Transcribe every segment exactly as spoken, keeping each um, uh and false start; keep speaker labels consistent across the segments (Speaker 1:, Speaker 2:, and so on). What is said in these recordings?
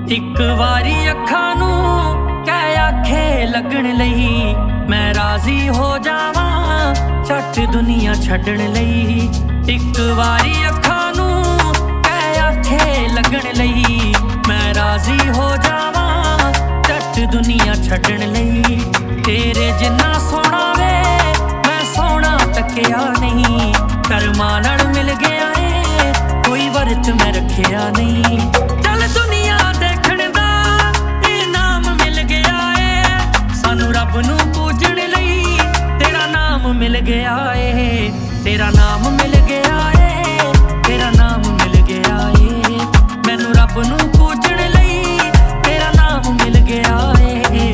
Speaker 1: ਇੱਕ ਵਾਰੀ ਅੱਖਾਂ ਨੂੰ ਕਹਿ ਆਖੇ ਲੱਗਣ ਲਈ ਮੈਂ ਰਾਜ਼ੀ ਹੋ ਜਾਵਾਂ ਛੱਟ ਦੁਨੀਆ ਛੱਡਣ ਲਈ। ਇੱਕ ਵਾਰੀ ਅੱਖਾਂ ਨੂੰ ਕਹਿ ਆਖੇ ਲੱਗਣ ਲਈ ਮੈਂ ਰਾਜ਼ੀ ਹੋ ਜਾਵਾਂ ਛੱਟ ਦੁਨੀਆ ਛੱਡਣ ਲਈ। ਤੇਰੇ ਜਿੰਨਾ ਸੋਹਣਾ ਵੇ ਮੈਂ ਸੋਹਣਾ ਤੱਕਿਆ ਨਹੀਂ, ਕਰਮਾਂ ਨਾਲ ਮਿਲ ਗਿਆ ਏ ਕੋਈ ਵਰਤ ਮੈਂ ਰੱਖਿਆ ਨਹੀਂ। ਚੱਲ ਦੁਨੀਆ ਦੇਖਣ ਦਾ ਇਨਾਮ ਮਿਲ ਗਿਆ ਏ, ਸਾਨੂੰ ਰੱਬ ਨੂੰ ਪੂਜਣ ਲਈ ਤੇਰਾ ਨਾਮ ਮਿਲ ਗਿਆ ਏ, ਤੇਰਾ ਨਾਮ ਮਿਲ ਗਿਆ ਏ, ਤੇਰਾ ਨਾਮ ਮਿਲ ਗਿਆ ਏ। ਮੈਨੂੰ ਰੱਬ ਨੂੰ ਪੂਜਣ ਲਈ ਤੇਰਾ ਨਾਮ ਮਿਲ ਗਿਆ ਏ।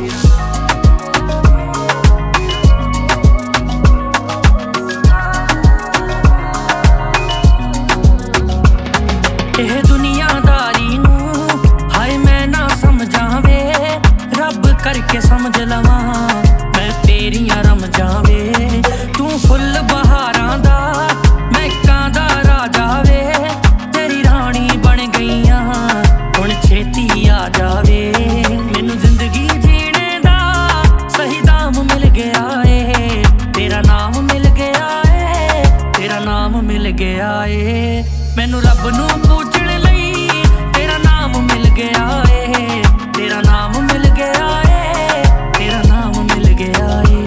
Speaker 1: ਇਹ ਦੁਨੀਆਦਾਰੀ ਨੂੰ ਹਾਏ ਮੈਂ ਨਾ ਸਮਝਾਂ ਵੇ, ਰੱਬ ਕਰਕੇ ਸਮਝ ਲਵਾਂ ਮੈਂ ਤੇਰੀਆਂ ਰਮਜਾਂ ਵੇ। ਤੂੰ ਫੁੱਲ ਬਹਾਰਾਂ ਦਾ ਮੈਂ ਕਾਂ ਦਾ ਰਾਜਾ ਵੇ, ਤੇਰੀ ਰਾਣੀ ਬਣ ਗਈਆਂ ਹੁਣ ਛੇਤੀ ਆ ਜਾਵੇ। ਮੈਨੂੰ ਜ਼ਿੰਦਗੀ ਜੀਣੇ ਦਾ ਸਹੀ ਦਾਮ ਮਿਲ ਗਿਆ ਏ, ਤੇਰਾ ਨਾਮ ਮਿਲ ਗਿਆ ਏ, ਤੇਰਾ ਨਾਮ ਮਿਲ ਗਿਆ ਏ। ਮੈਨੂੰ ਰੱਬ ਨੂੰ ਪੂਜਣ ਲਈ ਤੇਰਾ ਨਾਮ ਮਿਲ ਗਿਆ ਏ, ਤੇਰਾ ਨਾਮ ਮਿਲ ਗਿਆ ਏ, ਤੇਰਾ ਨਾਮ ਮਿਲ ਗਿਆ ਏ।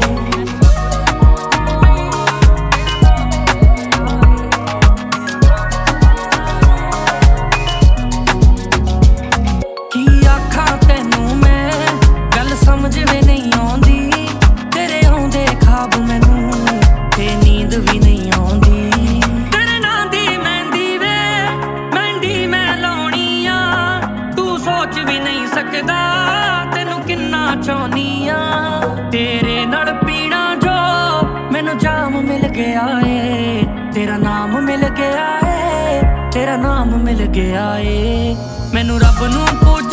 Speaker 1: ਕੀ ਆਖਾਂ ਤੈਨੂੰ ਮੈਂ ਗੱਲ ਸਮਝ ਵੀ ਨਹੀਂ ਆਉਂਦੀ, ਤੇਰੇ ਆਉਂਦੇ ਖਾਬ ਮੈਨੂੰ ਤੇ ਨੀਂਦ ਵੀ ਨਹੀਂ ਆਉਂਦੀ। ਤੇਰੇ ਨਾਂ ਦੀ ਮਹਿੰਦੀ ਵੇ ਮਹਿੰਦੀ ਮੈਂ ਲਾਉਣੀ ਆ, ਤੂੰ ਸੋਚ ਵੀ ਨਹੀਂ ਸਕਦਾ ਤੈਨੂੰ ਕਿੰਨਾ ਚਾਹੁੰਦੀ ਆ। ਤੇਰੇ ਨਾਲ ਪੀਣਾ ਜੋ ਮੈਨੂੰ ਜਾਮ ਮਿਲ ਗਿਆ ਏ, ਤੇਰਾ ਨਾਮ ਮਿਲ ਗਿਆ ਏ, ਤੇਰਾ ਨਾਮ ਮਿਲ ਗਿਆ ਏ। ਮੈਨੂੰ ਰੱਬ ਨੂੰ ਪੂਜ